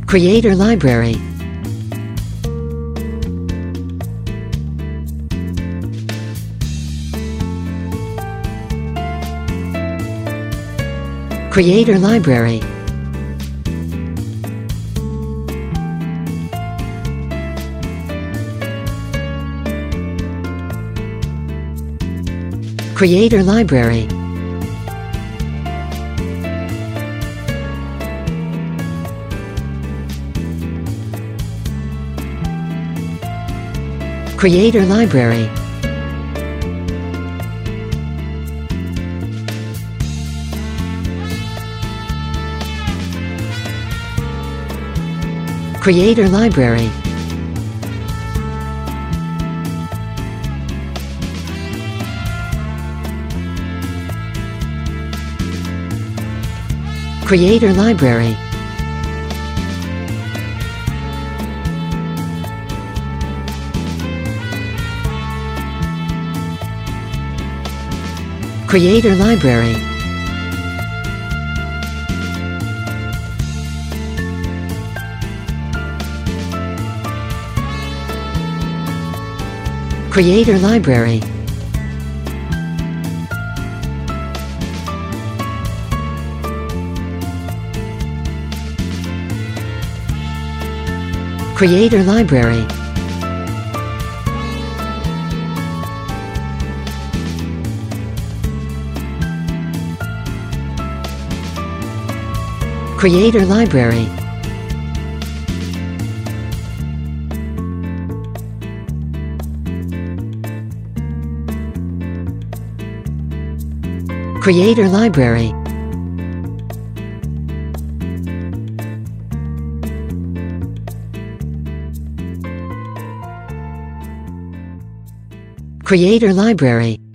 Creator Library. Creator Library. Creator Library. Creator Library. Creator Library. Creator Library. Creator Library. Creator Library. Creator Library. Creator Library. Creator Library. Creator Library.